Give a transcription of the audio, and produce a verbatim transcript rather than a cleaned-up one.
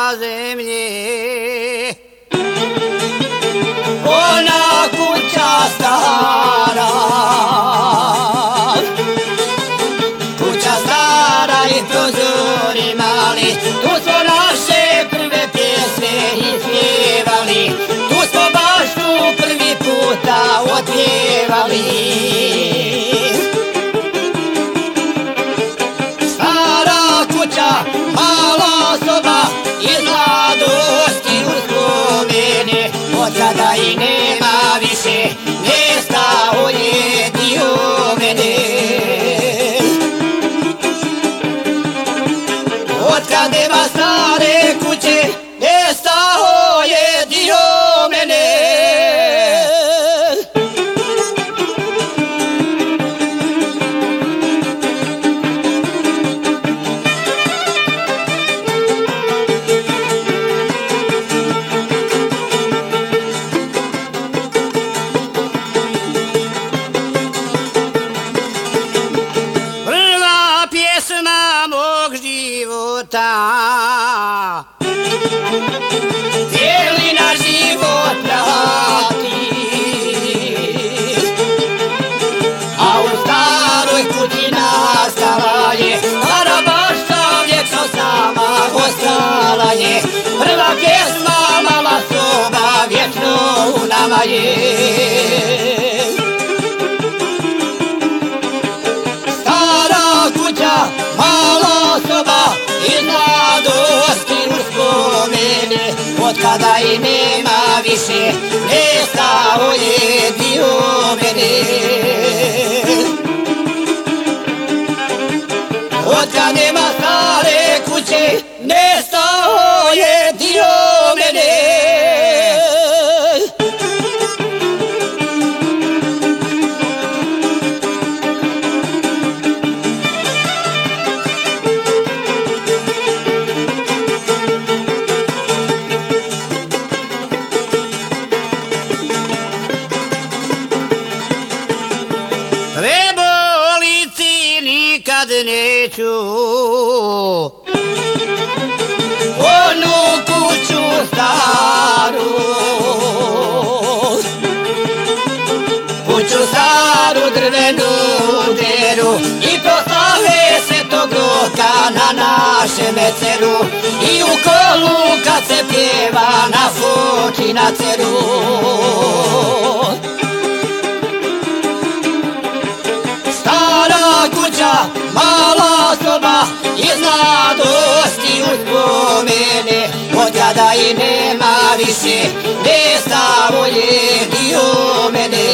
zemlje. Ona kuća stara, kuća stara i prozori mali, tu smo naše prve pjesme ispjevali, tu smo baštu prvi puta otpjevali. Stara kuća, mala soba, iz mladosti uspomene, od kada i nema više mjesta, on je dio mene. Od kad nema stare kuće, mjesta, on je dio mene. Cijeli naš život prati, a u staroj kući nastala je stara bašta, vječno sama ostala je. Prva pjesma, mala soba, vječno u nama je. Stara kuća, mala soba, iz mladosti uspomene, od kada i nema više mjesta, on je dio mene. Od kad nema stare kuće, mjesta, on je dio mene. Neću onu kuću staru, kuću staru drvenu deru, i proslave Svetog Roka na našem ceru, i u kolu kad se pjeva na foči na ceru. Stara kuća, mala soba, iz mladosti uspomene, od kada i nema više mjesta, on je dio mene.